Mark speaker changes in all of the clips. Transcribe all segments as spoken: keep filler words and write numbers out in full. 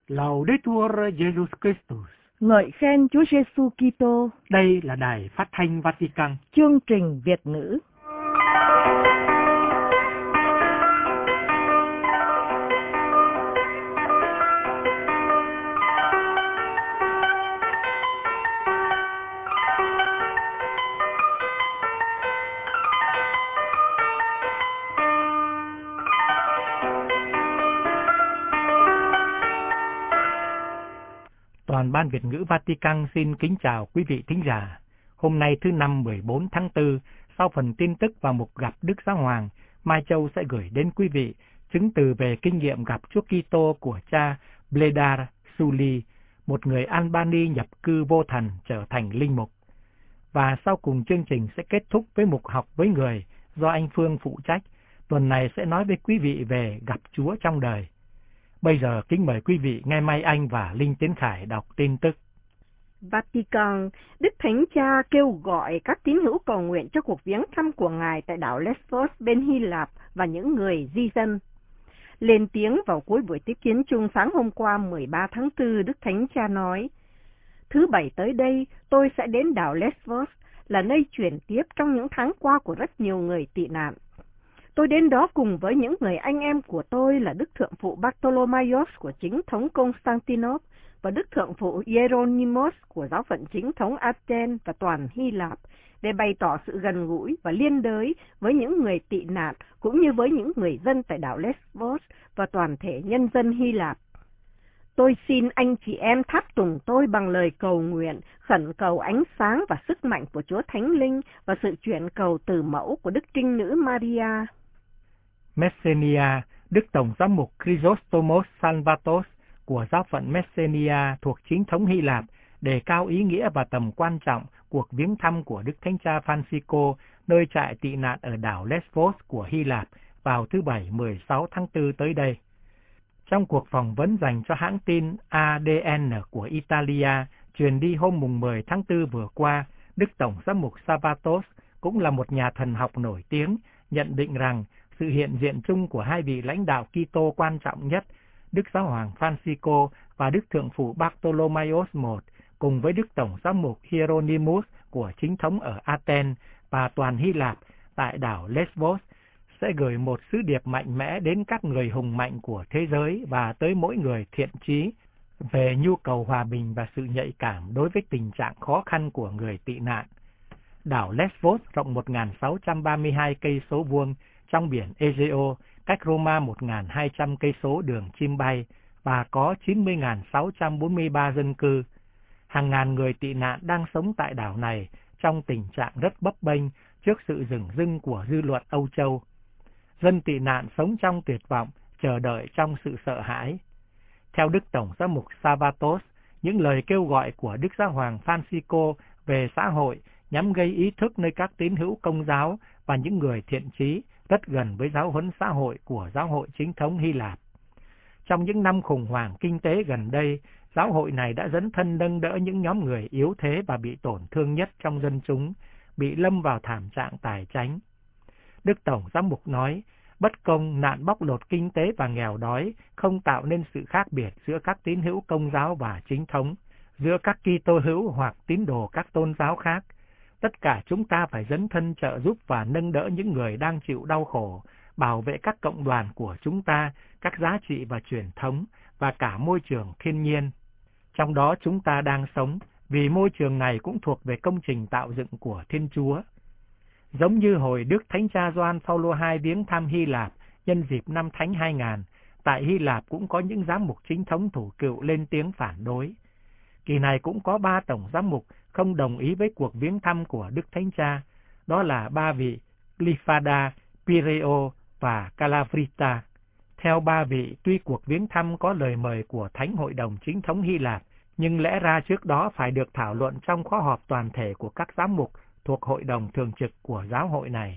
Speaker 1: Laudetur Jesus Christus.
Speaker 2: Ngợi khen Chúa Giêsu Kitô.
Speaker 1: Đây là đài phát thanh Vatican.
Speaker 2: Chương trình Việt ngữ.
Speaker 1: Toàn ban Việt ngữ Vatican xin kính chào quý vị thính giả. Hôm nay thứ năm mười bốn tháng tư, sau phần tin tức và mục gặp Đức Giáo Hoàng, Mai Châu sẽ gửi đến quý vị chứng từ về kinh nghiệm gặp Chúa Kitô của cha Bledar Suli, một người Albany nhập cư vô thần trở thành linh mục. Và sau cùng chương trình sẽ kết thúc với mục học với người do anh Phương phụ trách. Tuần này sẽ nói với quý vị về gặp Chúa trong đời. Bây giờ kính mời quý vị nghe Mai Anh và Linh Tiến Khải đọc tin tức.
Speaker 3: Vatican, Đức Thánh Cha kêu gọi các tín hữu cầu nguyện cho cuộc viếng thăm của Ngài tại đảo Lesbos bên Hy Lạp và những người di dân. Lên tiếng vào cuối buổi tiếp kiến chung sáng hôm qua mười ba tháng tư, Đức Thánh Cha nói: Thứ Bảy tới đây, tôi sẽ đến đảo Lesbos, là nơi chuyển tiếp trong những tháng qua của rất nhiều người tị nạn. Tôi đến đó cùng với những người anh em của tôi là Đức Thượng phụ Bartolomaios của chính thống Constantinople và Đức Thượng phụ Hieronymus của giáo phận chính thống Athens và toàn Hy Lạp, để bày tỏ sự gần gũi và liên đới với những người tị nạn cũng như với những người dân tại đảo Lesbos và toàn thể nhân dân Hy Lạp. Tôi xin anh chị em tháp tùng tôi bằng lời cầu nguyện, khẩn cầu ánh sáng và sức mạnh của Chúa Thánh Linh và sự chuyển cầu từ mẫu của Đức Trinh Nữ Maria.
Speaker 1: Messenia, Đức Tổng giám mục Chrysostomos Salvatos của giáo phận Messenia thuộc chính thống Hy Lạp đề cao ý nghĩa và tầm quan trọng cuộc viếng thăm của Đức Thánh Cha Francisco nơi trại tị nạn ở đảo Lesbos của Hy Lạp vào thứ Bảy mười sáu tháng tư tới đây. Trong cuộc phỏng vấn dành cho hãng tin A D N của Italia truyền đi hôm mùng mười tháng tư vừa qua, Đức Tổng giám mục Salvatos cũng là một nhà thần học nổi tiếng, nhận định rằng sự hiện diện chung của hai vị lãnh đạo Kitô quan trọng nhất, Đức Giáo hoàng Francisco và Đức Thượng phụ Bartolomaios đệ nhị, cùng với Đức Tổng giám mục Hieronymus của chính thống ở Athens và toàn Hy Lạp tại đảo Lesbos, sẽ gửi một sứ điệp mạnh mẽ đến các người hùng mạnh của thế giới và tới mỗi người thiện chí về nhu cầu hòa bình và sự nhạy cảm đối với tình trạng khó khăn của người tị nạn. Đảo Lesbos rộng một nghìn sáu trăm ba mươi hai cây số vuông trong biển Egeo, cách Roma một nghìn hai trăm cây số đường chim bay và có chín mươi nghìn sáu trăm bốn mươi ba dân cư. Hàng ngàn người tị nạn đang sống tại đảo này trong tình trạng rất bấp bênh trước sự dửng dưng của dư luận Âu Châu. Dân tị nạn sống trong tuyệt vọng, chờ đợi trong sự sợ hãi. Theo Đức Tổng giám mục Salvatos, những lời kêu gọi của Đức Giáo hoàng Francisco về xã hội nhằm gây ý thức nơi các tín hữu Công giáo và những người thiện chí rất gần với giáo huấn xã hội của giáo hội chính thống Hy Lạp. Trong những năm khủng hoảng kinh tế gần đây, giáo hội này đã dấn thân nâng đỡ những nhóm người yếu thế và bị tổn thương nhất trong dân chúng, bị lâm vào thảm trạng tài chánh. Đức Tổng giám mục nói, bất công, nạn bóc lột kinh tế và nghèo đói không tạo nên sự khác biệt giữa các tín hữu Công giáo và chính thống, giữa các Kitô hữu hoặc tín đồ các tôn giáo khác. Tất cả chúng ta phải dấn thân trợ giúp và nâng đỡ những người đang chịu đau khổ, bảo vệ các cộng đoàn của chúng ta, các giá trị và truyền thống, và cả môi trường thiên nhiên. Trong đó chúng ta đang sống, vì môi trường này cũng thuộc về công trình tạo dựng của Thiên Chúa. Giống như hồi Đức Thánh Cha Gioan Phaolô đệ nhị viếng thăm Hy Lạp nhân dịp năm Thánh hai nghìn, tại Hy Lạp cũng có những giám mục chính thống thủ cựu lên tiếng phản đối. Kỳ này cũng có ba tổng giám mục không đồng ý với cuộc viếng thăm của Đức Thánh Cha, đó là ba vị Glyphada, Pireo và Calavrita. Theo ba vị, tuy cuộc viếng thăm có lời mời của Thánh Hội đồng chính thống Hy Lạp, nhưng lẽ ra trước đó phải được thảo luận trong khóa họp toàn thể của các giám mục thuộc Hội đồng thường trực của giáo hội này.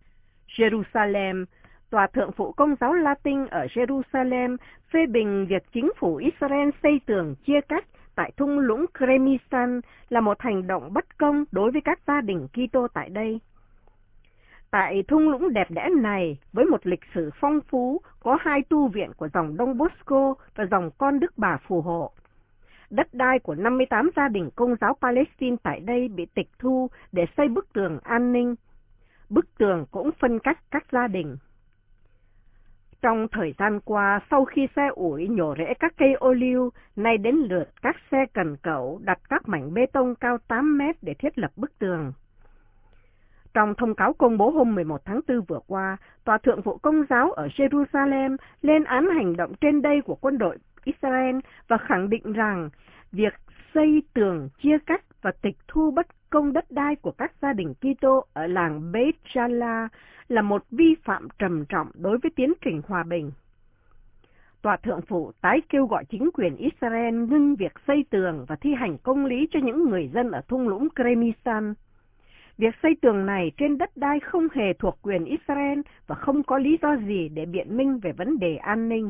Speaker 3: Jerusalem, Tòa Thượng phụ Công giáo Latin ở Jerusalem phê bình việc chính phủ Israel xây tường chia cách tại thung lũng Kremisan là một hành động bất công đối với các gia đình Kitô tại đây. Tại thung lũng đẹp đẽ này, với một lịch sử phong phú, có hai tu viện của dòng Đông Bosco và dòng Con Đức Bà phù hộ. Đất đai của năm mươi tám gia đình Công giáo Palestine tại đây bị tịch thu để xây bức tường an ninh. Bức tường cũng phân cách các gia đình. Trong thời gian qua, sau khi xe ủi nhổ rễ các cây ô liu, nay đến lượt các xe cần cẩu đặt các mảnh bê tông cao tám mét để thiết lập bức tường. Trong thông cáo công bố hôm mười một tháng tư vừa qua, Tòa Thượng vụ Công giáo ở Jerusalem lên án hành động trên đây của quân đội Israel và khẳng định rằng việc xây tường chia cách và tịch thu bất công đất đai của các gia đình Kitô ở làng Beit Jala là một vi phạm trầm trọng đối với tiến trình hòa bình. Tòa Thượng vụ tái kêu gọi chính quyền Israel ngưng việc xây tường và thi hành công lý cho những người dân ở thung lũng Kremisan. Việc xây tường này trên đất đai không hề thuộc quyền Israel và không có lý do gì để biện minh về vấn đề an ninh.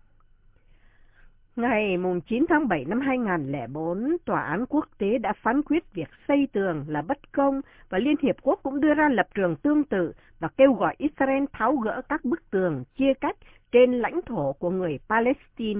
Speaker 3: Ngày chín tháng bảy năm hai nghìn không trăm lẻ bốn, Tòa án quốc tế đã phán quyết việc xây tường là bất công và Liên Hiệp Quốc cũng đưa ra lập trường tương tự và kêu gọi Israel tháo gỡ các bức tường chia cách trên lãnh thổ của người Palestine.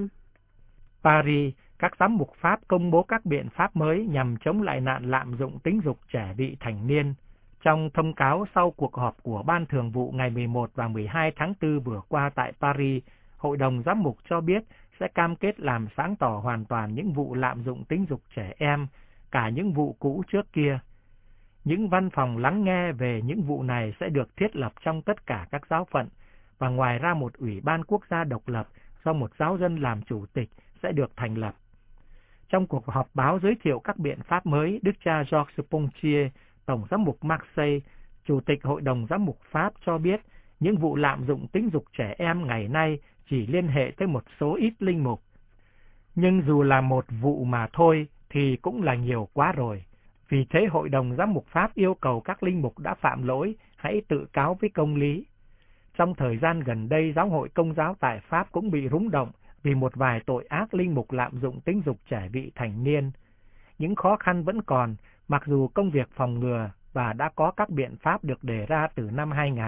Speaker 1: Paris, các giám mục Pháp công bố các biện pháp mới nhằm chống lại nạn lạm dụng tính dục trẻ vị thành niên. Trong thông cáo sau cuộc họp của Ban Thường vụ ngày mười một và mười hai tháng tư vừa qua tại Paris, Hội đồng Giám mục cho biết sẽ cam kết làm sáng tỏ hoàn toàn những vụ lạm dụng tính dục trẻ em, cả những vụ cũ trước kia. Những văn phòng lắng nghe về những vụ này sẽ được thiết lập trong tất cả các giáo phận, và ngoài ra một ủy ban quốc gia độc lập do một giáo dân làm chủ tịch sẽ được thành lập. Trong cuộc họp báo giới thiệu các biện pháp mới, Đức cha Georges Pontier, Tổng giám mục Marseille, Chủ tịch Hội đồng Giám mục Pháp cho biết những vụ lạm dụng tính dục trẻ em ngày nay chỉ liên hệ tới một số ít linh mục. Nhưng dù là một vụ mà thôi thì cũng là nhiều quá rồi. Vì thế Hội đồng Giám mục Pháp yêu cầu các linh mục đã phạm lỗi hãy tự cáo với công lý. Trong thời gian gần đây, Giáo hội Công giáo tại Pháp cũng bị rúng động vì một vài tội ác linh mục lạm dụng tính dục trẻ vị thành niên. Những khó khăn vẫn còn, mặc dù công việc phòng ngừa và đã có các biện pháp được đề ra từ năm hai nghìn.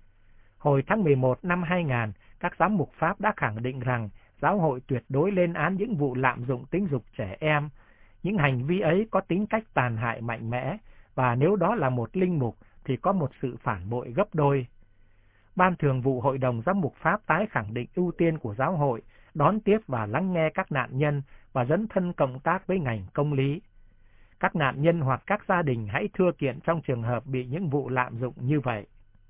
Speaker 1: Hồi tháng mười một năm hai nghìn, các giám mục Pháp đã khẳng định rằng giáo hội tuyệt đối lên án những vụ lạm dụng tính dục trẻ em. Những hành vi ấy có tính cách tàn hại mạnh mẽ, và nếu đó là một linh mục thì có một sự phản bội gấp đôi. Ban Thường vụ Hội đồng Giám mục Pháp tái khẳng định ưu tiên của giáo hội, đón tiếp và lắng nghe các nạn nhân và dấn thân cộng tác với ngành công lý. Các nạn nhân hoặc các gia đình hãy thưa kiện trong trường hợp bị những vụ lạm dụng như vậy.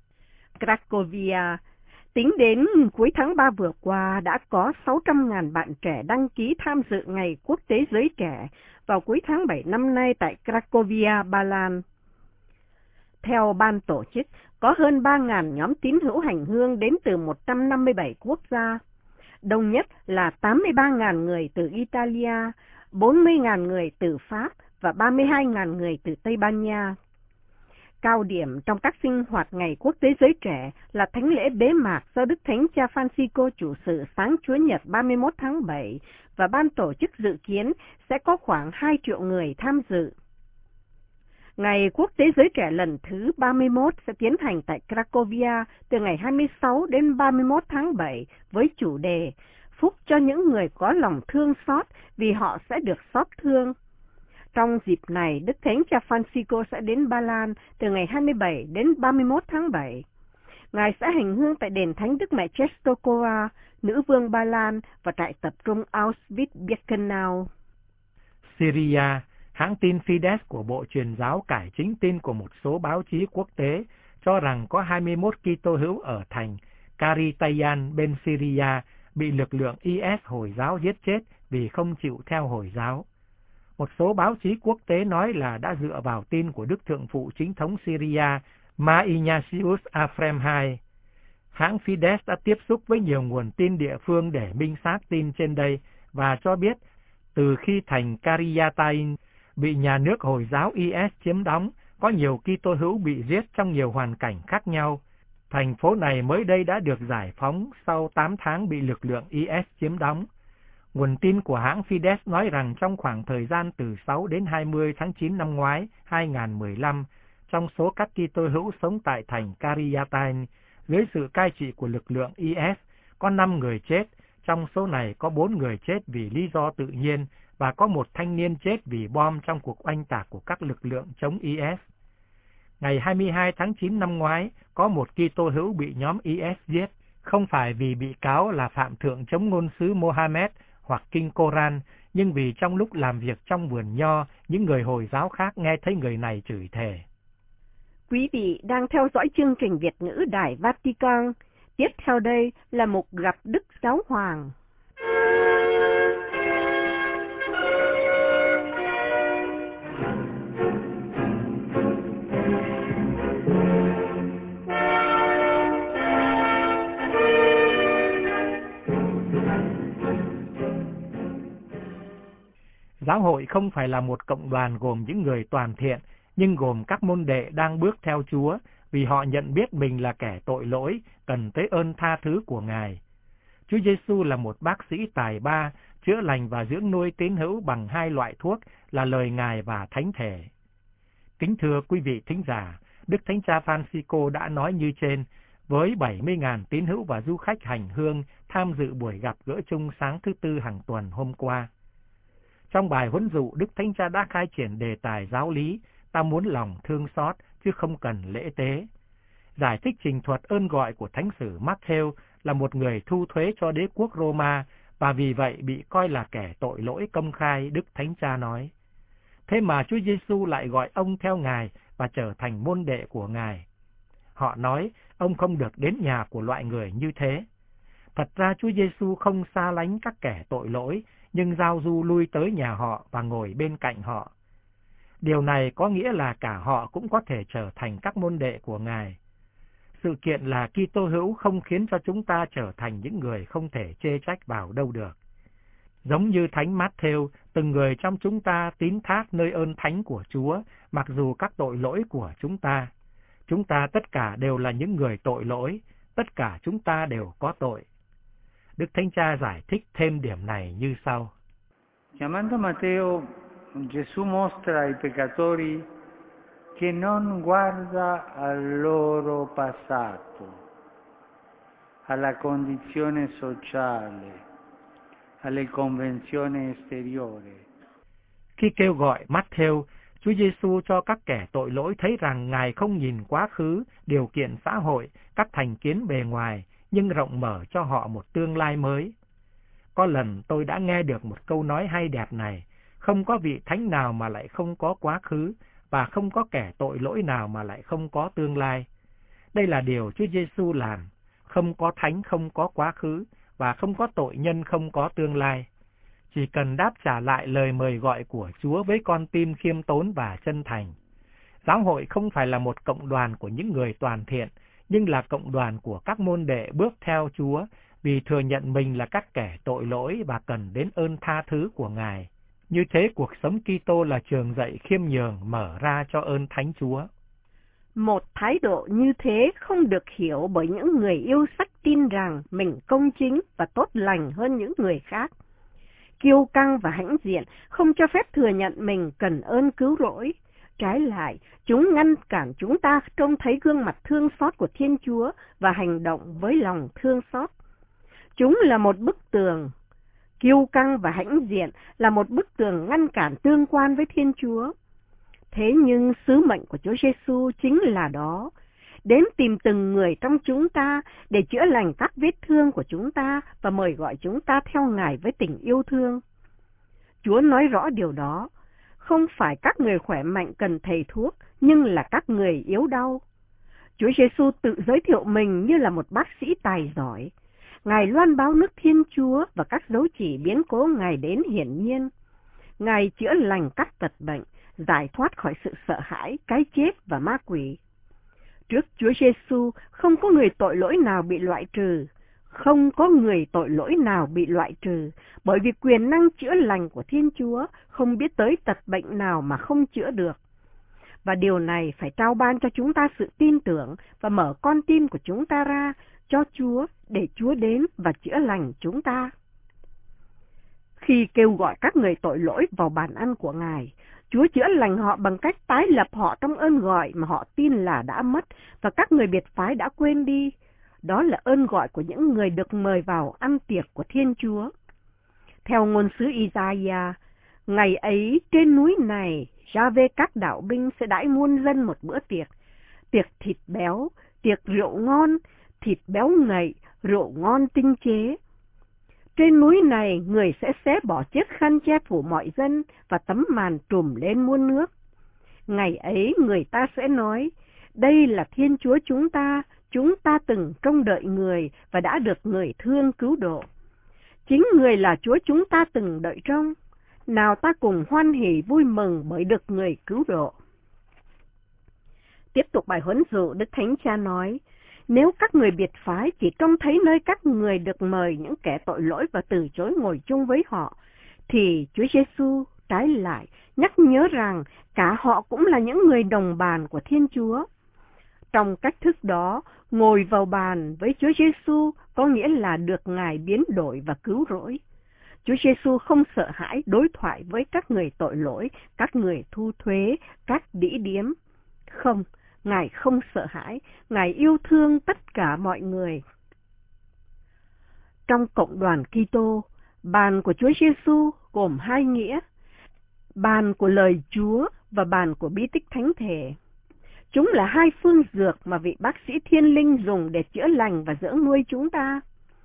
Speaker 3: Cracovia, tính đến cuối tháng ba vừa qua đã có sáu trăm nghìn bạn trẻ đăng ký tham dự Ngày Quốc tế Giới Trẻ vào cuối tháng bảy năm nay tại Cracovia, Ba Lan. Theo ban tổ chức, có hơn ba nghìn nhóm tín hữu hành hương đến từ một trăm năm mươi bảy quốc gia. Đông nhất là tám mươi ba nghìn người từ Italia, bốn mươi nghìn người từ Pháp và ba mươi hai nghìn người từ Tây Ban Nha. Cao điểm trong các sinh hoạt Ngày Quốc tế Giới Trẻ là thánh lễ bế mạc do Đức Thánh Cha Francisco chủ sự sáng Chủ nhật ba mươi mốt tháng bảy và ban tổ chức dự kiến sẽ có khoảng hai triệu người tham dự. Ngày Quốc tế Giới Trẻ lần thứ ba mươi mốt sẽ tiến hành tại Cracovia từ ngày hai mươi sáu đến ba mươi mốt tháng bảy với chủ đề Phúc cho những người có lòng thương xót vì họ sẽ được xót thương. Trong dịp này, Đức Thánh Cha Francisco sẽ đến Ba Lan từ ngày hai mươi bảy đến ba mươi mốt tháng bảy. Ngài sẽ hành hương tại đền Thánh Đức Mẹ Czestochowa, nữ vương Ba Lan và trại tập trung Auschwitz-Birkenau.
Speaker 1: Syria, hãng tin Fides của Bộ Truyền giáo cải chính tin của một số báo chí quốc tế cho rằng có hai mươi mốt Kitô hữu ở thành Karitayan bên Syria bị lực lượng i ét Hồi giáo giết chết vì không chịu theo Hồi giáo. Một số báo chí quốc tế nói là đã dựa vào tin của Đức Thượng phụ Chính thống Syria Mar Ignatius Afrem hai. Hãng Fides đã tiếp xúc với nhiều nguồn tin địa phương để minh xác tin trên đây và cho biết từ khi thành Karitayan bị nhà nước Hồi giáo i ét chiếm đóng, có nhiều Kitô hữu bị giết trong nhiều hoàn cảnh khác nhau. Thành phố này mới đây đã được giải phóng sau tám tháng bị lực lượng i ét chiếm đóng. Nguồn tin của hãng Fides nói rằng trong khoảng thời gian từ sáu đến hai mươi tháng chín năm ngoái hai nghìn không trăm mười lăm, trong số các Kitô hữu sống tại thành Karyatine dưới sự cai trị của lực lượng i ét có năm người chết, trong số này có bốn người chết vì lý do tự nhiên và có một thanh niên chết vì bom trong cuộc oanh tạc của các lực lượng chống i ét. Ngày hai mươi hai tháng chín năm ngoái, có một Kitô hữu bị nhóm i ét giết, không phải vì bị cáo là phạm thượng chống ngôn sứ Mohammed hoặc kinh Koran, nhưng vì trong lúc làm việc trong vườn nho, những người Hồi giáo khác nghe thấy người này chửi thề.
Speaker 3: Quý vị đang theo dõi chương trình Việt ngữ Đài Vatican. Tiếp theo đây là một gặp Đức Giáo Hoàng.
Speaker 1: Giáo hội không phải là một cộng đoàn gồm những người toàn thiện, nhưng gồm các môn đệ đang bước theo Chúa, vì họ nhận biết mình là kẻ tội lỗi, cần tới ơn tha thứ của Ngài. Chúa Giêsu là một bác sĩ tài ba, chữa lành và dưỡng nuôi tín hữu bằng hai loại thuốc là lời Ngài và thánh thể. Kính thưa quý vị thính giả, Đức Thánh Cha Francisco đã nói như trên, với bảy mươi nghìn tín hữu và du khách hành hương tham dự buổi gặp gỡ chung sáng thứ Tư hàng tuần hôm qua. Trong bài huấn dụ, Đức Thánh Cha đã khai triển đề tài giáo lý, ta muốn lòng thương xót chứ không cần lễ tế. Giải thích trình thuật ơn gọi của Thánh sử Matthew là một người thu thuế cho đế quốc Roma và vì vậy bị coi là kẻ tội lỗi công khai, Đức Thánh Cha nói. Thế mà Chúa Giêsu lại gọi ông theo Ngài và trở thành môn đệ của Ngài. Họ nói ông không được đến nhà của loại người như thế. Thật ra Chúa Giêsu không xa lánh các kẻ tội lỗi, nhưng giao du lui tới nhà họ và ngồi bên cạnh họ. Điều này có nghĩa là cả họ cũng có thể trở thành các môn đệ của Ngài. Sự kiện là Kitô hữu không khiến cho chúng ta trở thành những người không thể chê trách vào đâu được. Giống như Thánh Matthew, từng người trong chúng ta tín thác nơi ơn thánh của Chúa, mặc dù các tội lỗi của chúng ta. Chúng ta tất cả đều là những người tội lỗi, tất cả chúng ta đều có tội. Đức Thánh Cha giải thích thêm điểm này như sau.
Speaker 4: Chiamando Matteo, Gesù mostra ai peccatori che non guarda al loro passato, alla condizione sociale, alle convenzioni esteriori.
Speaker 1: Khi kêu gọi Matthew, Chúa Giêsu cho các kẻ tội lỗi thấy rằng Ngài không nhìn quá khứ, điều kiện xã hội, các thành kiến bề ngoài, nhưng rộng mở cho họ một tương lai mới. Có lần tôi đã nghe được một câu nói hay đẹp này, không có vị thánh nào mà lại không có quá khứ, và không có kẻ tội lỗi nào mà lại không có tương lai. Đây là điều Chúa Giêsu làm, không có thánh không có quá khứ, và không có tội nhân không có tương lai. Chỉ cần đáp trả lại lời mời gọi của Chúa với con tim khiêm tốn và chân thành. Giáo hội không phải là một cộng đoàn của những người toàn thiện, nhưng là cộng đoàn của các môn đệ bước theo Chúa, vì thừa nhận mình là các kẻ tội lỗi và cần đến ơn tha thứ của Ngài. Như thế cuộc sống Kitô là trường dạy khiêm nhường mở ra cho ơn Thánh Chúa.
Speaker 3: Một thái độ như thế không được hiểu bởi những người yêu sách tin rằng mình công chính và tốt lành hơn những người khác. Kiêu căng và hãnh diện không cho phép thừa nhận mình cần ơn cứu rỗi. Trái lại, chúng ngăn cản chúng ta trông thấy gương mặt thương xót của Thiên Chúa và hành động với lòng thương xót. Chúng là một bức tường. Kiêu căng và hãnh diện là một bức tường ngăn cản tương quan với Thiên Chúa. Thế nhưng sứ mệnh của Chúa Giêsu chính là đó, đến tìm từng người trong chúng ta để chữa lành các vết thương của chúng ta và mời gọi chúng ta theo Ngài với tình yêu thương. Chúa nói rõ điều đó, không phải các người khỏe mạnh cần thầy thuốc, nhưng là các người yếu đau. Chúa Giêsu tự giới thiệu mình như là một bác sĩ tài giỏi. Ngài loan báo nước Thiên Chúa và các dấu chỉ biến cố Ngài đến hiển nhiên. Ngài chữa lành các tật bệnh, giải thoát khỏi sự sợ hãi, cái chết và ma quỷ. Trước Chúa Giêsu không có người tội lỗi nào bị loại trừ, không có người tội lỗi nào bị loại trừ, bởi vì quyền năng chữa lành của Thiên Chúa không biết tới tật bệnh nào mà không chữa được. Và điều này phải trao ban cho chúng ta sự tin tưởng và mở con tim của chúng ta ra cho Chúa để Chúa đến và chữa lành chúng ta. Khi kêu gọi các người tội lỗi vào bàn ăn của Ngài, Chúa chữa lành họ bằng cách tái lập họ trong ơn gọi mà họ tin là đã mất và các người biệt phái đã quên đi. Đó là ơn gọi của những người được mời vào ăn tiệc của Thiên Chúa. Theo ngôn sứ Isaiah, ngày ấy trên núi này, Gia-vê các đạo binh sẽ đãi muôn dân một bữa tiệc, tiệc thịt béo, tiệc rượu ngon, thịt béo ngậy, rượu ngon tinh chế. Trên núi này, người sẽ xé bỏ chiếc khăn che phủ mọi dân và tấm màn trùm lên muôn nước. Ngày ấy, người ta sẽ nói, đây là Thiên Chúa chúng ta, chúng ta từng trông đợi người và đã được người thương cứu độ. Chính người là Chúa chúng ta từng đợi trông. Nào ta cùng hoan hỉ vui mừng bởi được người cứu độ. Tiếp tục bài huấn dụ, Đức Thánh Cha nói, nếu các người biệt phái chỉ trông thấy nơi các người được mời những kẻ tội lỗi và từ chối ngồi chung với họ, thì Chúa Giêsu trái lại nhắc nhớ rằng cả họ cũng là những người đồng bàn của Thiên Chúa. Trong cách thức đó, ngồi vào bàn với Chúa Giêsu có nghĩa là được Ngài biến đổi và cứu rỗi. Chúa Giêsu không sợ hãi đối thoại với các người tội lỗi, các người thu thuế, các đĩ điếm. Không, Ngài không sợ hãi, Ngài yêu thương tất cả mọi người. Trong cộng đoàn Kitô, bàn của Chúa Giêsu gồm hai nghĩa, bàn của lời Chúa và bàn của bí tích thánh thể. Chúng là hai phương dược mà vị bác sĩ thiên linh dùng để chữa lành và dưỡng nuôi chúng ta.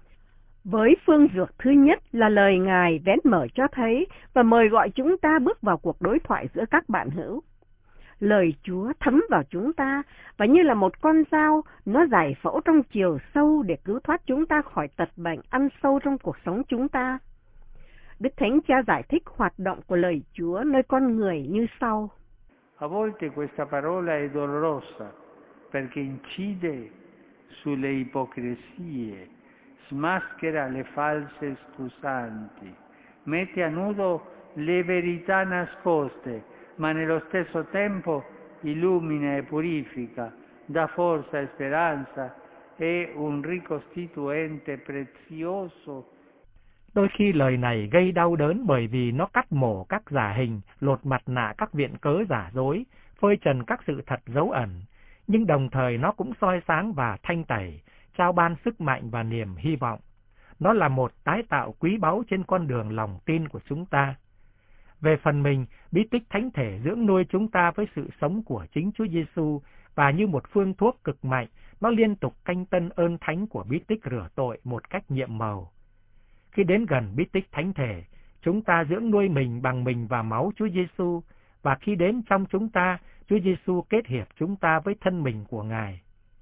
Speaker 3: Với phương dược thứ nhất là lời Ngài vén mở cho thấy và mời gọi chúng ta bước vào cuộc đối thoại giữa các bạn hữu. Lời Chúa thấm vào chúng ta và như là một con dao, nó giải phẫu trong chiều sâu để cứu thoát chúng ta khỏi tật bệnh ăn sâu trong cuộc sống chúng ta. Đức Thánh Cha giải thích hoạt động của lời Chúa nơi con người như sau.
Speaker 4: A volte questa parola è dolorosa perché incide sulle ipocrisie, smaschera le false scusanti, mette a nudo le verità nascoste, ma nello stesso tempo illumina e purifica, dà forza e speranza, è un ricostituente prezioso.
Speaker 1: Đôi khi lời này gây đau đớn bởi vì nó cắt mổ các giả hình, lột mặt nạ các viện cớ giả dối, phơi trần các sự thật dấu ẩn, nhưng đồng thời nó cũng soi sáng và thanh tẩy, trao ban sức mạnh và niềm hy vọng. Nó là một tái tạo quý báu trên con đường lòng tin của chúng ta. Về phần mình, bí tích thánh thể dưỡng nuôi chúng ta với sự sống của chính Chúa Giêsu và như một phương thuốc cực mạnh, nó liên tục canh tân ơn thánh của bí tích rửa tội một cách nhiệm màu. Khi đến gần bí tích thánh thể, chúng ta dưỡng nuôi mình bằng mình và máu Chúa Giêsu, và khi đến trong chúng ta, Chúa Giêsu kết hiệp chúng ta với thân mình của Ngài.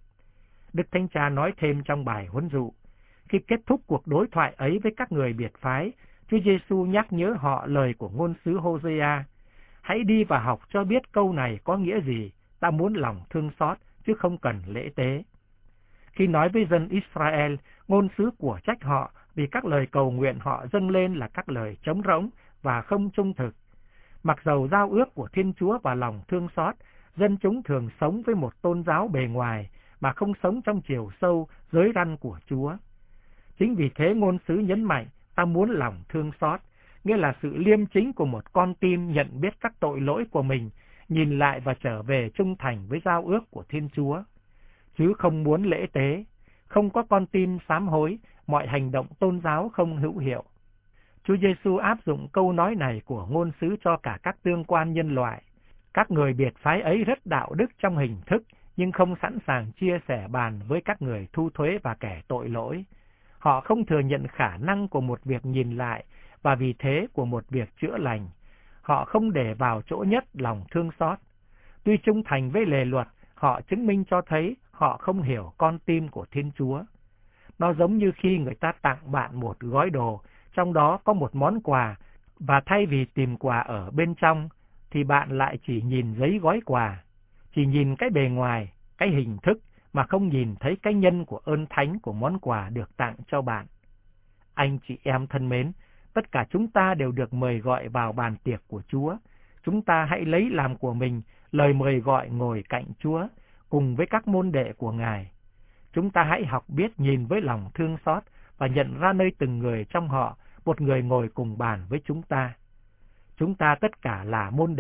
Speaker 1: Đức Thánh Cha nói thêm trong bài huấn dụ, khi kết thúc cuộc đối thoại ấy với các người biệt phái, Chúa Giêsu nhắc nhớ họ lời của ngôn sứ Hôse-a: hãy đi và học cho biết câu này có nghĩa gì, ta muốn lòng thương xót chứ không cần lễ tế. Khi nói với dân Israel, ngôn sứ của trách họ vì các lời cầu nguyện họ dâng lên là các lời trống rỗng và không trung thực. Mặc dầu giao ước của Thiên Chúa và lòng thương xót, dân chúng thường sống với một tôn giáo bề ngoài mà không sống trong chiều sâu giới răn của Chúa. Chính vì thế ngôn sứ nhấn mạnh ta muốn lòng thương xót, nghĩa là sự liêm chính của một con tim nhận biết các tội lỗi của mình, nhìn lại và trở về trung thành với giao ước của Thiên Chúa, chứ không muốn lễ tế. Không có con tim sám hối, mọi hành động tôn giáo không hữu hiệu. Chúa Giêsu áp dụng câu nói này của ngôn sứ cho cả các tương quan nhân loại. Các người biệt phái ấy rất đạo đức trong hình thức, nhưng không sẵn sàng chia sẻ bàn với các người thu thuế và kẻ tội lỗi. Họ không thừa nhận khả năng của một việc nhìn lại và vì thế của một việc chữa lành. Họ không để vào chỗ nhất lòng thương xót. Tuy trung thành với lề luật, họ chứng minh cho thấy họ không hiểu con tim của Thiên Chúa. Nó giống như khi người ta tặng bạn một gói đồ, trong đó có một món quà, và thay vì tìm quà ở bên trong, thì bạn lại chỉ nhìn giấy gói quà, chỉ nhìn cái bề ngoài, cái hình thức, mà không nhìn thấy cái nhân của ơn thánh của món quà được tặng cho bạn. Anh chị em thân mến, tất cả chúng ta đều được mời gọi vào bàn tiệc của Chúa. Chúng ta hãy lấy làm của mình lời mời gọi ngồi cạnh Chúa, cùng với các môn đệ của Ngài. Chúng ta hãy học biết nhìn với lòng thương xót và nhận ra nơi từng người trong họ một người ngồi cùng bàn với chúng ta. Chúng ta tất cả là môn đệ,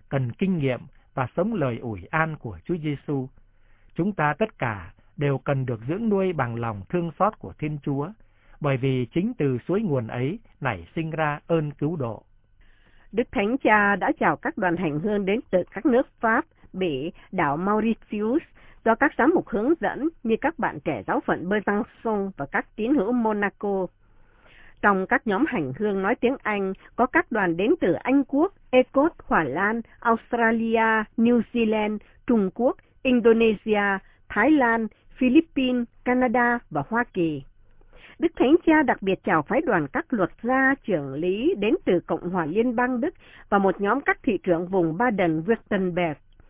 Speaker 1: cần kinh nghiệm và sống lời ủi an của Chúa Giêsu. Chúng ta tất cả đều cần được dưỡng nuôi bằng lòng thương xót của Thiên Chúa, bởi vì chính từ suối nguồn ấy nảy sinh ra ơn cứu độ.
Speaker 3: Đức Thánh Cha đã chào các đoàn hành hương đến từ các nước Pháp, Bỉ, đảo Mauritius do các giám mục hướng dẫn như các bạn trẻ giáo phận Besançon và các tín hữu Monaco. Trong các nhóm hành hương nói tiếng Anh có các đoàn đến từ Anh Quốc, Ecốt, Hoa Lan, Australia, New Zealand, Trung Quốc, Indonesia, Thái Lan, Philippines, Canada và Hoa Kỳ. Đức Thánh Cha đặc biệt chào phái đoàn các luật gia trưởng lý đến từ Cộng hòa Liên bang Đức và một nhóm các thị trưởng vùng Baden-Württemberg.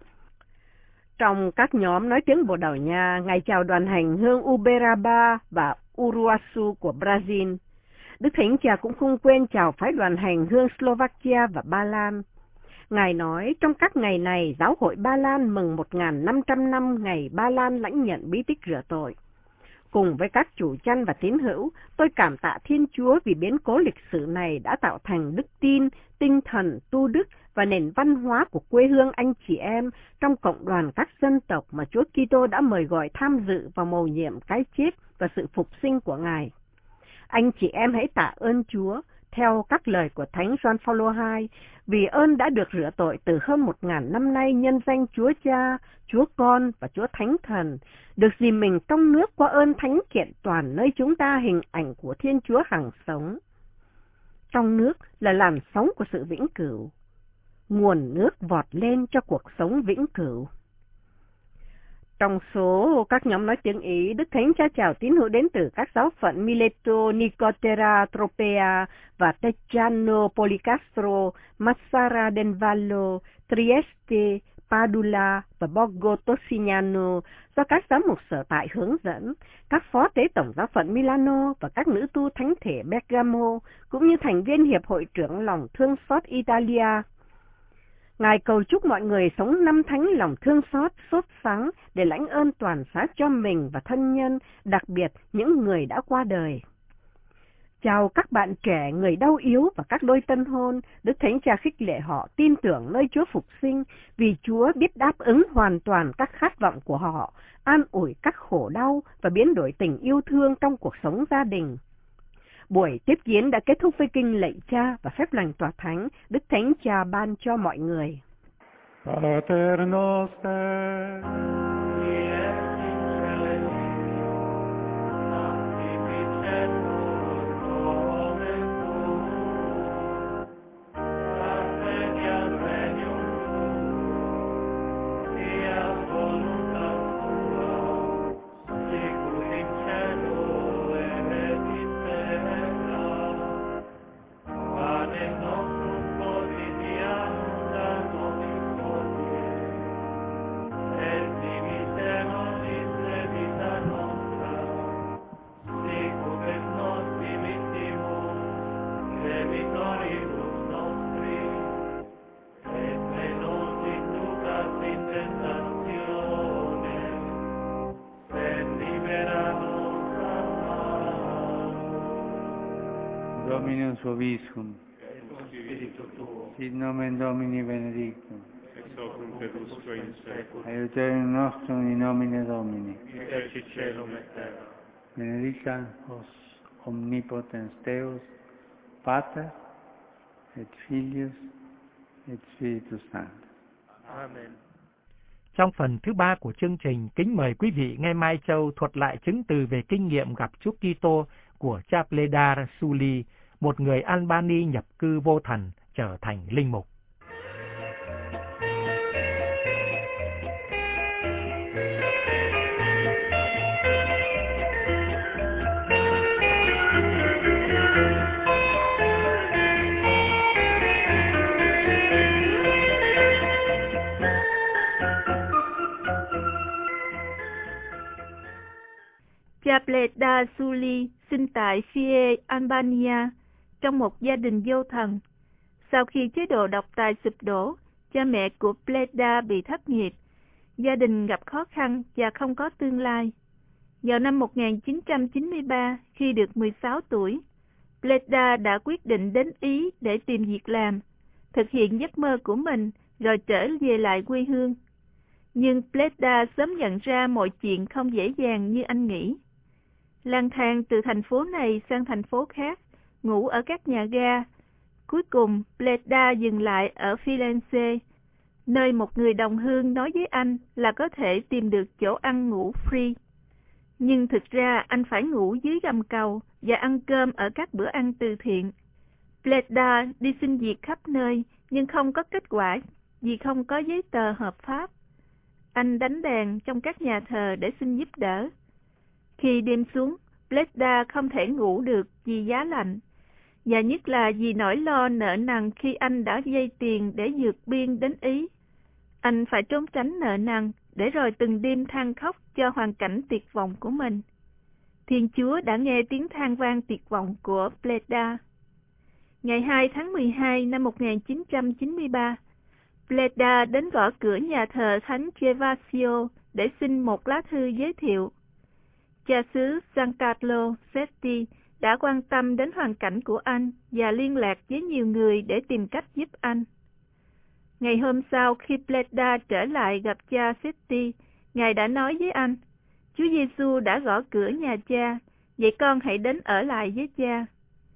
Speaker 3: Trong các nhóm nói tiếng Bồ Đào Nha, Ngài chào đoàn hành hương Uberaba và Uruasu của Brazil. Đức Thánh Cha cũng không quên chào phái đoàn hành hương Slovakia và Ba Lan. Ngài nói, trong các ngày này, Giáo hội Ba Lan mừng một nghìn năm trăm năm ngày Ba Lan lãnh nhận bí tích rửa tội. Cùng với các chủ chăn và tín hữu, tôi cảm tạ Thiên Chúa vì biến cố lịch sử này đã tạo thành đức tin, tinh thần, tu đức và nền văn hóa của quê hương anh chị em trong cộng đoàn các dân tộc mà Chúa Kitô đã mời gọi tham dự vào mầu nhiệm cái chết và sự phục sinh của Ngài. Anh chị em hãy tạ ơn Chúa, theo các lời của Thánh Gioan Phaolô hai, vì ơn đã được rửa tội từ hơn một ngàn năm nay nhân danh Chúa Cha, Chúa Con và Chúa Thánh Thần, được dìm mình trong nước qua ơn thánh kiện toàn nơi chúng ta hình ảnh của Thiên Chúa hằng sống. Trong nước là làn sóng của sự vĩnh cửu, nguồn nước vọt lên cho cuộc sống vĩnh cửu. Trong số các nhóm nói tiếng Ý, Đức Thánh Cha chào tín hữu đến từ các giáo phận Mileto, Nicotera, Tropea và Tecciano, Policastro, Massara del Vallo, Trieste, Padula và Borgo Tossignano do các giám mục sở tại hướng dẫn, các phó tế tổng giáo phận Milano và các nữ tu thánh thể Bergamo, cũng như thành viên Hiệp hội trưởng lòng thương xót Italia. Ngài cầu chúc mọi người sống năm thánh lòng thương xót, sốt sắng để lãnh ơn toàn xá cho mình và thân nhân, đặc biệt những người đã qua đời. Chào các bạn trẻ, người đau yếu và các đôi tân hôn, Đức Thánh Cha khích lệ họ tin tưởng nơi Chúa phục sinh, vì Chúa biết đáp ứng hoàn toàn các khát vọng của họ, an ủi các khổ đau và biến đổi tình yêu thương trong cuộc sống gia đình. Buổi tiếp kiến đã kết thúc với kinh lạy Cha và phép lành tòa thánh Đức Thánh Cha ban cho mọi người.
Speaker 4: Pater noster, Dominus vobiscum, sit nomen Domini benedictum,
Speaker 5: ex hoc nunc et usque in saeculum,
Speaker 4: aiuterium nostrum in nomine Domini,
Speaker 5: qui fecit caelum et terra.
Speaker 4: benedicat vos omnipotens Deus, Pater et Filius et Spiritus Sanctus.
Speaker 5: Amen.
Speaker 1: Trong phần thứ ba của chương trình, kính mời quý vị nghe Mai Châu thuật lại chứng từ về kinh nghiệm gặp Chúa Kitô của cha Pleda Rasuli, một người Albany nhập cư vô thần trở thành linh mục.
Speaker 6: Cha Pleda Rasuli sinh tại Fie, Albania, trong một gia đình vô thần. Sau khi chế độ độc tài sụp đổ, cha mẹ của Pleda bị thất nghiệp, gia đình gặp khó khăn và không có tương lai. Vào năm một nghìn chín trăm chín mươi ba, khi được mười sáu tuổi, Pleda đã quyết định đến Ý để tìm việc làm, thực hiện giấc mơ của mình rồi trở về lại quê hương. Nhưng Pleda sớm nhận ra mọi chuyện không dễ dàng như anh nghĩ. Lang thang từ thành phố này sang thành phố khác, ngủ ở các nhà ga. Cuối cùng, Pleda dừng lại ở Firenze, nơi một người đồng hương nói với anh là có thể tìm được chỗ ăn ngủ free. Nhưng thực ra anh phải ngủ dưới gầm cầu và ăn cơm ở các bữa ăn từ thiện. Pleda đi xin việc khắp nơi nhưng không có kết quả vì không có giấy tờ hợp pháp. Anh đánh đàn trong các nhà thờ để xin giúp đỡ. Khi đêm xuống, Pleda không thể ngủ được vì giá lạnh, và nhất là vì nỗi lo nợ nần khi anh đã vay tiền để vượt biên đến Ý. Anh phải trốn tránh nợ nần để rồi từng đêm than khóc cho hoàn cảnh tuyệt vọng của mình. Thiên Chúa đã nghe tiếng than vang tuyệt vọng của Pleda. Ngày hai tháng mười hai năm một nghìn chín trăm chín mươi ba, Pleda đến gõ cửa nhà thờ Thánh Gervasio để xin một lá thư giới thiệu. Cha xứ Giancarlo Setti đã quan tâm đến hoàn cảnh của anh và liên lạc với nhiều người để tìm cách giúp anh. Ngày hôm sau khi Pleda trở lại gặp cha Setti, Ngài đã nói với anh, Chúa Giêsu đã gõ cửa nhà cha, vậy con hãy đến ở lại với cha.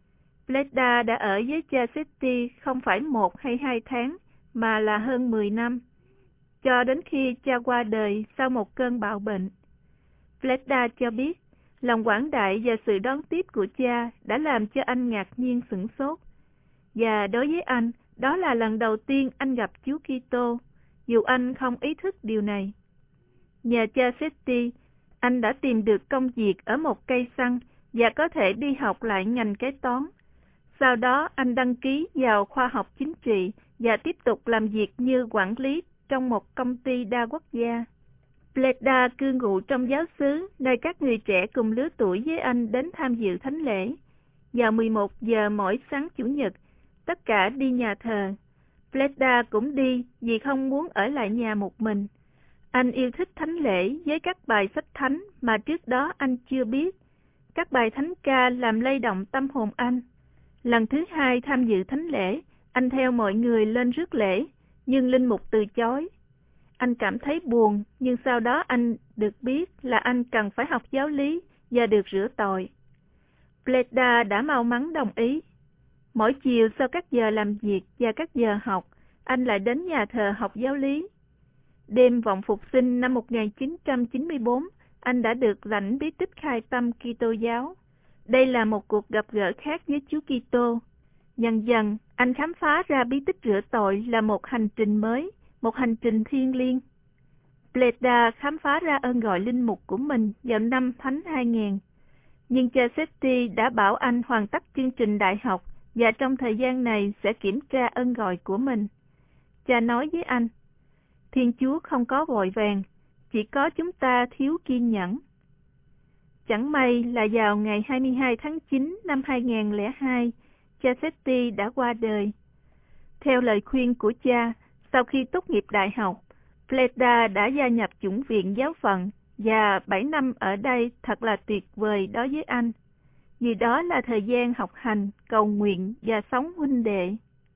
Speaker 6: Pleda đã ở với cha Setti không phải một hay hai tháng, mà là hơn mười năm, cho đến khi cha qua đời sau một cơn bạo bệnh. Pleda cho biết, lòng quảng đại và sự đón tiếp của cha đã làm cho anh ngạc nhiên sửng sốt. Và đối với anh, đó là lần đầu tiên anh gặp Chúa Kitô, dù anh không ý thức điều này. Nhờ cha Setti, anh đã tìm được công việc ở một cây xăng và có thể đi học lại ngành kế toán. Sau đó anh đăng ký vào khoa học chính trị và tiếp tục làm việc như quản lý trong một công ty đa quốc gia. Pleda cư ngụ trong giáo xứ, nơi các người trẻ cùng lứa tuổi với anh đến tham dự thánh lễ. Vào mười một giờ mỗi sáng Chủ nhật, tất cả đi nhà thờ. Pleda cũng đi vì không muốn ở lại nhà một mình. Anh yêu thích thánh lễ với các bài sách thánh mà trước đó anh chưa biết. Các bài thánh ca làm lay động tâm hồn anh. Lần thứ hai tham dự thánh lễ, anh theo mọi người lên rước lễ, nhưng linh mục từ chối. Anh cảm thấy buồn, nhưng sau đó anh được biết là anh cần phải học giáo lý và được rửa tội. Pleda đã mau mắn đồng ý. Mỗi chiều sau các giờ làm việc và các giờ học, anh lại đến nhà thờ học giáo lý. Đêm vọng phục sinh năm một nghìn chín trăm chín mươi bốn, anh đã được lãnh bí tích khai tâm Kitô giáo. Đây là một cuộc gặp gỡ khác với Chúa Kitô. Dần dần, anh khám phá ra bí tích rửa tội là một hành trình mới, một hành trình thiêng liêng. Pleda khám phá ra ơn gọi linh mục của mình vào năm Thánh hai nghìn. Nhưng cha Setti đã bảo anh hoàn tất chương trình đại học và trong thời gian này sẽ kiểm tra ơn gọi của mình. Cha nói với anh, Thiên Chúa không có vội vàng, chỉ có chúng ta thiếu kiên nhẫn. Chẳng may là vào ngày hai mươi hai tháng chín năm hai nghìn lẻ hai, cha Setti đã qua đời. Theo lời khuyên của cha, sau khi tốt nghiệp đại học, Pleda đã gia nhập chủng viện giáo phận và bảy năm ở đây thật là tuyệt vời đối với anh, vì đó là thời gian học hành, cầu nguyện và sống huynh đệ.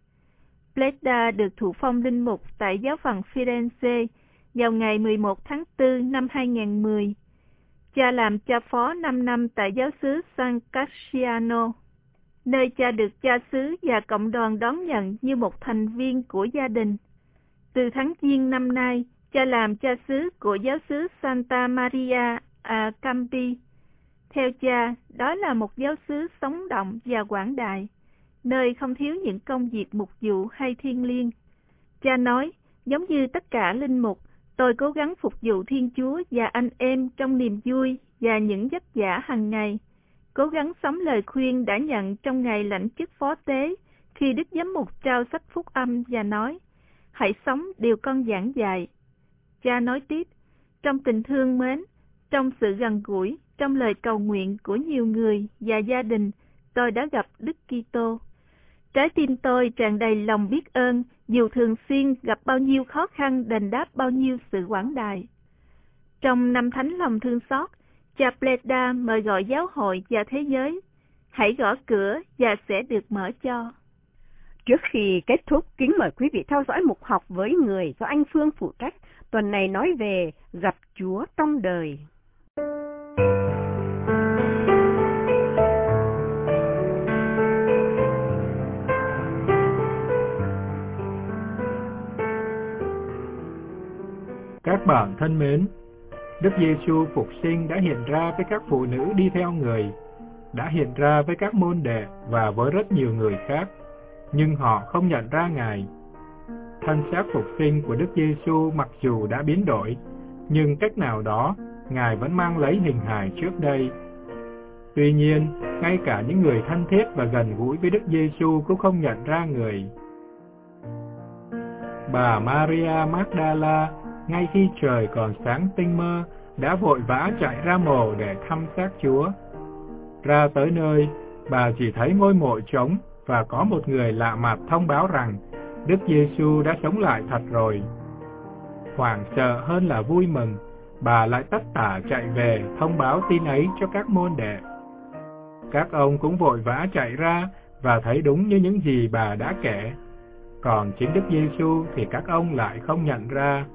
Speaker 6: Pleda được thụ phong linh mục tại giáo phận Firenze vào ngày mười một tháng tư năm hai nghìn mười. Cha làm cha phó năm năm tại giáo xứ San Casciano, nơi cha được cha xứ và cộng đoàn đón nhận như một thành viên của gia đình. Từ tháng Giêng năm nay, cha làm cha xứ của giáo xứ Santa Maria a Campi. Theo cha, đó là một giáo xứ sống động và quảng đại, nơi không thiếu những công việc mục vụ hay thiêng liêng. Cha nói, giống như tất cả linh mục, tôi cố gắng phục vụ Thiên Chúa và anh em trong niềm vui và những vất vả hàng ngày, cố gắng sống lời khuyên đã nhận trong ngày lãnh chức phó tế khi Đức Giám mục trao sách phúc âm và nói, hãy sống điều con giảng dạy. Cha nói tiếp, trong tình thương mến, trong sự gần gũi, trong lời cầu nguyện của nhiều người và gia đình, tôi đã gặp Đức Kitô. Trái tim tôi tràn đầy lòng biết ơn, dù thường xuyên gặp bao nhiêu khó khăn đền đáp bao nhiêu sự quảng đại. Trong năm thánh lòng thương xót, cha Pleda mời gọi giáo hội và thế giới, hãy gõ cửa và sẽ được mở cho.
Speaker 3: Trước khi kết thúc, kính mời quý vị theo dõi mục học với người do anh Phương phụ trách. Tuần này nói về gặp Chúa trong đời.
Speaker 1: Các bạn thân mến, Đức Giêsu phục sinh đã hiện ra với các phụ nữ đi theo Người, đã hiện ra với các môn đệ và với rất nhiều người khác, nhưng họ không nhận ra Ngài. Thân xác phục sinh của Đức Giêsu mặc dù đã biến đổi, nhưng cách nào đó, Ngài vẫn mang lấy hình hài trước đây. Tuy nhiên, ngay cả những người thân thiết và gần gũi với Đức Giêsu cũng không nhận ra Người. Bà Maria Magdala, ngay khi trời còn sáng tinh mơ, đã vội vã chạy ra mồ để thăm xác Chúa. Ra tới nơi, bà chỉ thấy ngôi mộ trống và có một người lạ mặt thông báo rằng Đức Giêsu đã sống lại thật rồi. Hoảng sợ hơn là vui mừng, bà lại tất tả chạy về thông báo tin ấy cho các môn đệ. Các ông cũng vội vã chạy ra và thấy đúng như những gì bà đã kể. Còn chính Đức Giêsu thì các ông lại không nhận ra.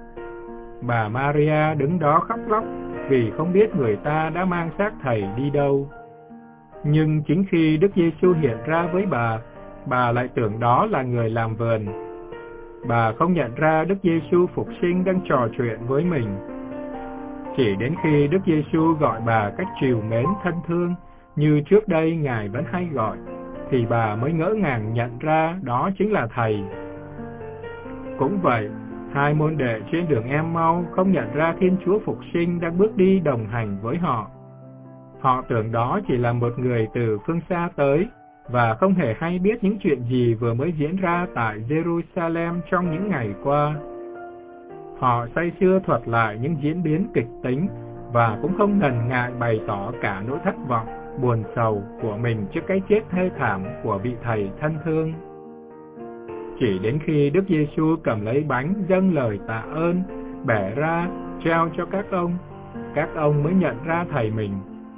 Speaker 1: Bà Maria đứng đó khóc lóc vì không biết người ta đã mang xác Thầy đi đâu. Nhưng chính khi Đức Giêsu hiện ra với bà, bà lại tưởng đó là người làm vườn. Bà không nhận ra Đức Giêsu phục sinh đang trò chuyện với mình. Chỉ đến khi Đức Giêsu gọi bà cách trìu mến thân thương như trước đây Ngài vẫn hay gọi, thì bà mới ngỡ ngàng nhận ra đó chính là Thầy. Cũng vậy, hai môn đệ trên đường Em-mau không nhận ra Thiên Chúa phục sinh đang bước đi đồng hành với họ. Họ tưởng đó chỉ là một người từ phương xa tới, và không hề hay biết những chuyện gì vừa mới diễn ra tại Jerusalem trong những ngày qua. Họ say sưa thuật lại những diễn biến kịch tính, và cũng không ngần ngại bày tỏ cả nỗi thất vọng, buồn sầu của mình trước cái chết thê thảm của vị Thầy thân thương. Chỉ đến khi Đức Giêsu cầm lấy bánh dâng lời tạ ơn, bẻ ra, trao cho các ông, các ông mới nhận ra Thầy mình.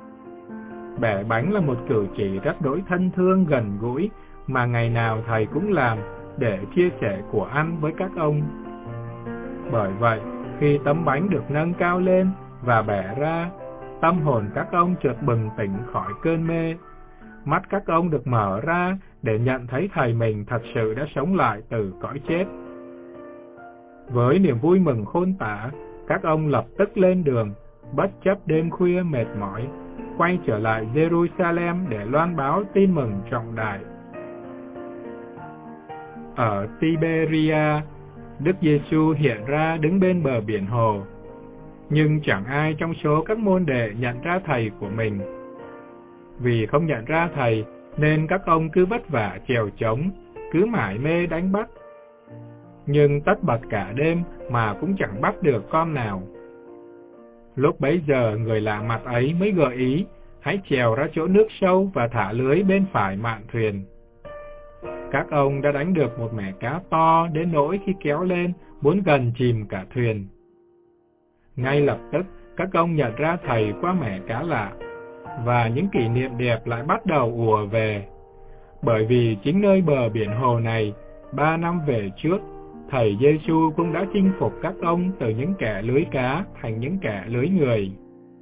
Speaker 1: Bẻ bánh là một cử chỉ rất đối thân thương gần gũi mà ngày nào Thầy cũng làm để chia sẻ của ăn với các ông. Bởi vậy, khi tấm bánh được nâng cao lên và bẻ ra, tâm hồn các ông chợt bừng tỉnh khỏi cơn mê. Mắt các ông được mở ra để nhận thấy Thầy mình thật sự đã sống lại từ cõi chết. Với niềm vui mừng khôn tả, các ông lập tức lên đường, bất chấp đêm khuya mệt mỏi, quay trở lại Jerusalem để loan báo tin mừng trọng đại. Ở Tiberia, Đức Giêsu hiện ra đứng bên bờ biển hồ, nhưng chẳng ai trong số các môn đệ nhận ra Thầy của mình. Vì không nhận ra Thầy, nên các ông cứ vất vả chèo trống, cứ mải mê đánh bắt. Nhưng tất bật cả đêm mà cũng chẳng bắt được con nào. Lúc bấy giờ người lạ mặt ấy mới gợi ý, hãy chèo ra chỗ nước sâu và thả lưới bên phải mạn thuyền. Các ông đã đánh được một mẻ cá to đến nỗi khi kéo lên, muốn gần chìm cả thuyền. Ngay lập tức, các ông nhận ra Thầy qua mẻ cá lạ, và những kỷ niệm đẹp lại bắt đầu ùa về. Bởi vì chính nơi bờ biển hồ này, ba năm về trước, Thầy Giêsu cũng đã chinh phục các ông từ những kẻ lưới cá thành những kẻ lưới người.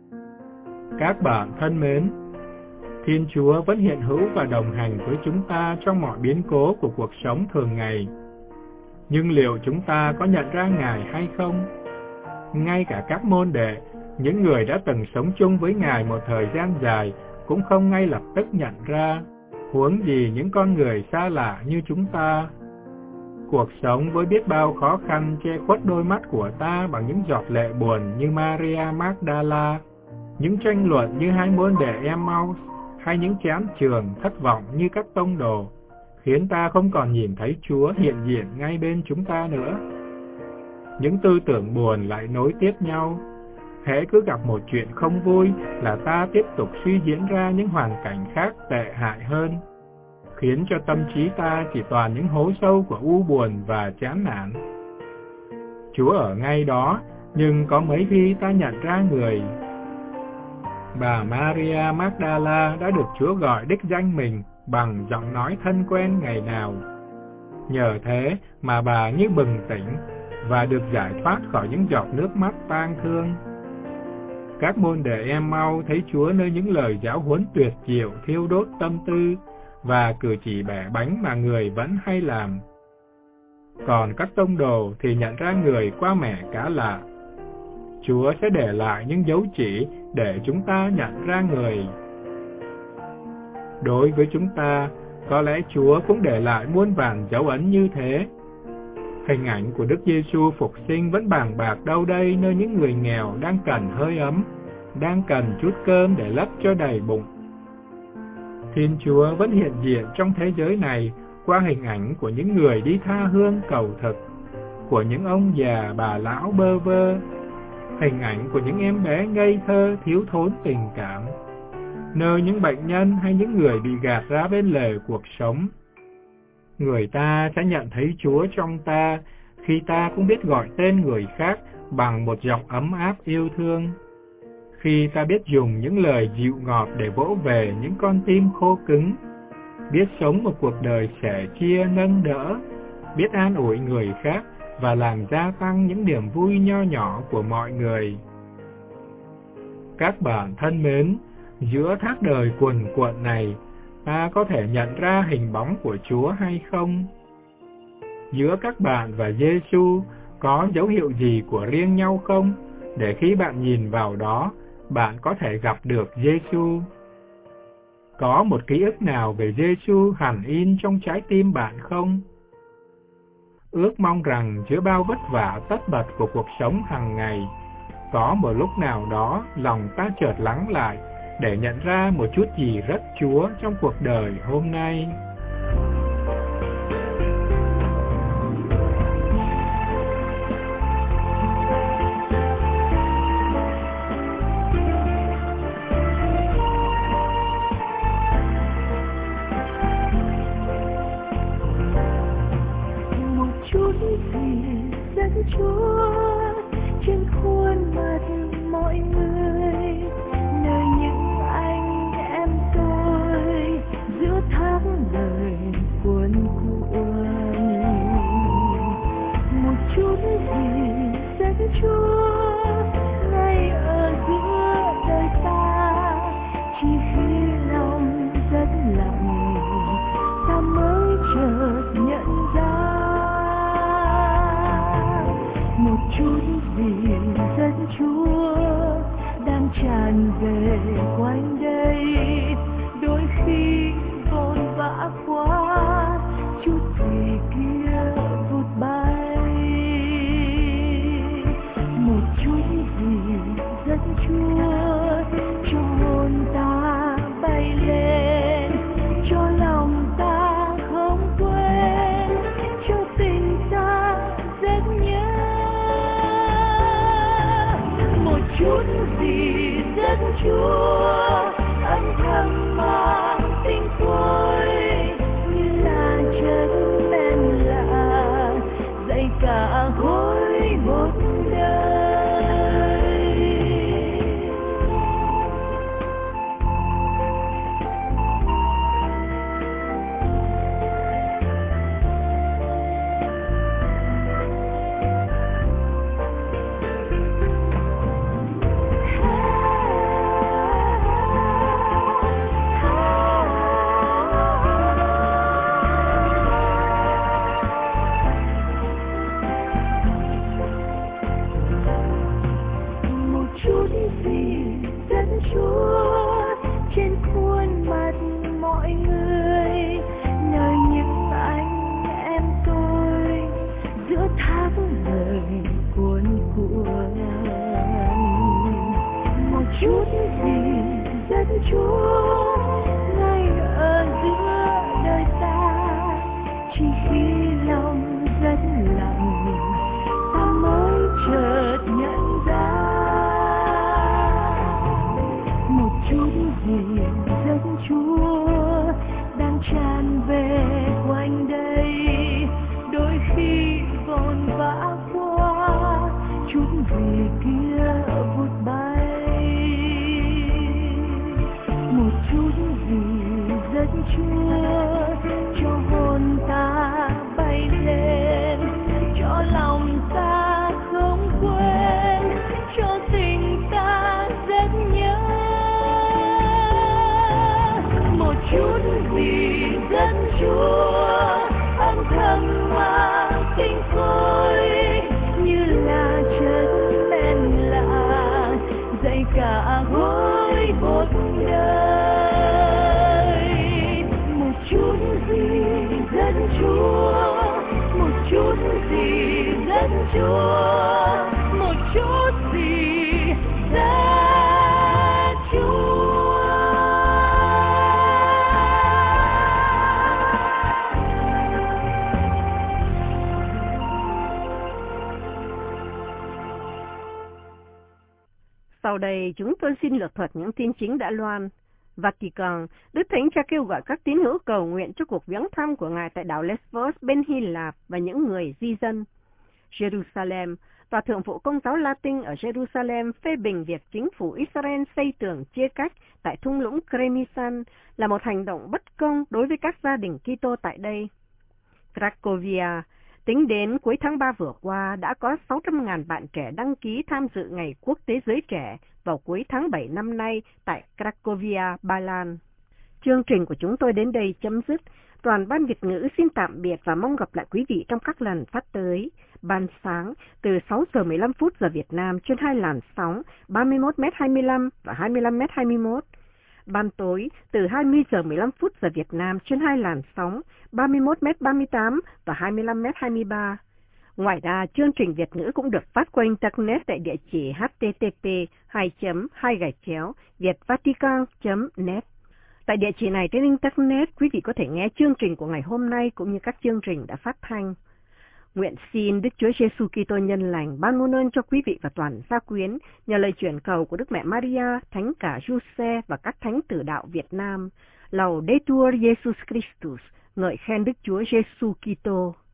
Speaker 1: Các bạn thân mến, Thiên Chúa vẫn hiện hữu và đồng hành với chúng ta trong mọi biến cố của cuộc sống thường ngày. Nhưng liệu chúng ta có nhận ra Ngài hay không? Ngay cả các môn đệ, những người đã từng sống chung với Ngài một thời gian dài, cũng không ngay lập tức nhận ra, huống gì những con người xa lạ như chúng ta. Cuộc sống với biết bao khó khăn che khuất đôi mắt của ta bằng những giọt lệ buồn như Maria Magdala, những tranh luận như hai môn đệ Em-mau, hay những chán trường thất vọng như các tông đồ, khiến ta không còn nhìn thấy Chúa hiện diện ngay bên chúng ta nữa. Những tư tưởng buồn lại nối tiếp nhau. Hễ cứ gặp một chuyện không vui là ta tiếp tục suy diễn ra những hoàn cảnh khác tệ hại hơn, khiến cho tâm trí ta chỉ toàn những hố sâu của u buồn và chán nản. Chúa ở ngay đó, nhưng có mấy khi ta nhận ra Người. Bà Maria Magdala đã được Chúa gọi đích danh mình bằng giọng nói thân quen ngày nào.
Speaker 7: Nhờ thế mà bà như bừng tỉnh và được giải thoát khỏi những giọt nước mắt tang thương. Các môn đệ Em-mau thấy Chúa nơi những lời giáo huấn tuyệt diệu thiêu đốt tâm tư và cử chỉ bẻ bánh mà người vẫn hay làm. Còn các tông đồ thì nhận ra người qua mẻ cá lạ. Chúa sẽ để lại những dấu chỉ để chúng ta nhận ra người. Đối với chúng ta, có lẽ Chúa cũng để lại muôn vàn dấu ấn như thế. Hình ảnh của Đức Giêsu phục sinh vẫn bàng bạc đâu đây nơi những người nghèo đang cần hơi ấm, đang cần chút cơm để lấp cho đầy bụng. Thiên Chúa vẫn hiện diện trong thế giới này qua hình ảnh của những người đi tha hương cầu thực, của những ông già bà lão bơ vơ, hình ảnh của những em bé ngây thơ thiếu thốn tình cảm, nơi những bệnh nhân hay những người bị gạt ra bên lề cuộc sống. Người ta sẽ nhận thấy Chúa trong ta khi ta cũng biết gọi tên người khác bằng một giọng ấm áp yêu thương. Khi ta biết dùng những lời dịu ngọt để vỗ về những con tim khô cứng, biết sống một cuộc đời sẻ chia nâng đỡ, biết an ủi người khác và làm gia tăng những niềm vui nho nhỏ của mọi người. Các bạn thân mến, giữa thác đời quần quận này, ta có thể nhận ra hình bóng của Chúa hay không? Giữa các bạn và Giêsu có dấu hiệu gì của riêng nhau không? Để khi bạn nhìn vào đó, bạn có thể gặp được Giêsu. Có một ký ức nào về Giêsu hằn in trong trái tim bạn không? Ước mong rằng giữa bao vất vả tất bật của cuộc sống hàng ngày, có một lúc nào đó lòng ta chợt lắng lại để nhận ra một chút gì rất Chúa trong cuộc đời hôm nay.
Speaker 8: Chúa trên khuôn mặt mọi người, nơi những anh em tôi giữa tháng đời cuồn cuộn. Một chút gì dẫn Chúa ngay ở giữa đời ta, chỉ khi lòng rất lặng ta mới chợt nhận ra. Một chút gì dẫn Chúa đang tràn về quanh đây, đôi khi vội vã quá, chút gì kia vụt bay. Một chút gì dẫn Chúa cho hồn ta bay lên, cho lòng ta không quên, cho tình ta rất nhớ. Chút gì dẫn Chúa âm thầm mang tình tôi, như là chất men lạ dạy cả khối một đời. Chút gì dẫn Chúa ngay ở giữa đời ta, chỉ khi lòng rất lặng ta mới chợt nhận ra. Một chút gì dẫn Chúa đang tràn về quanh đây, đôi khi vội vã quá, chút gì kia vụt bay. Một chút gì dẫn Chúa cho hồn ta bay Chúa một chút gì ra Chúa.
Speaker 3: Sau đây chúng tôi xin lược thuật những tin chính đã loan. Vatican, Đức Thánh Cha kêu gọi các tín hữu cầu nguyện cho cuộc viếng thăm của Ngài tại đảo Lesbos bên Hy Lạp và những người di dân. Jerusalem, Tòa Thượng phụ Công giáo Latin ở Jerusalem phê bình việc chính phủ Israel xây tường chia cách tại thung lũng Kremisan là một hành động bất công đối với các gia đình Kitô tại đây. Cracovia, tính đến cuối tháng ba vừa qua đã có sáu trăm nghìn bạn trẻ đăng ký tham dự Ngày Quốc tế Giới Trẻ vào cuối tháng bảy năm nay tại Cracovia, Ba Lan. Chương trình của chúng tôi đến đây chấm dứt. Toàn ban Việt ngữ xin tạm biệt và mong gặp lại quý vị trong các lần phát tới. Ban sáng từ sáu giờ mười lăm phút giờ Việt Nam trên hai làn sóng ba mươi mốt mét hai mươi lăm và hai mươi lăm mét hai mươi mốt. Ban tối từ hai mươi giờ mười lăm phút giờ Việt Nam trên hai làn sóng ba mươi mốt mét ba mươi tám và hai mươi lăm mét hai mươi ba. Ngoài ra, chương trình Việt ngữ cũng được phát qua Internet tại địa chỉ h t t p hai chấm hai gạch chéo vietvatican chấm net. Tại địa chỉ này trên Internet, quý vị có thể nghe chương trình của ngày hôm nay cũng như các chương trình đã phát thanh. Nguyện xin Đức Chúa Giêsu Kitô nhân lành ban muôn ơn cho quý vị và toàn gia quyến nhờ lời chuyển cầu của Đức Mẹ Maria, Thánh cả Giuse và các thánh tử đạo Việt Nam. Laudetur Jesus Christus, ngợi khen Đức Chúa Giêsu Kitô.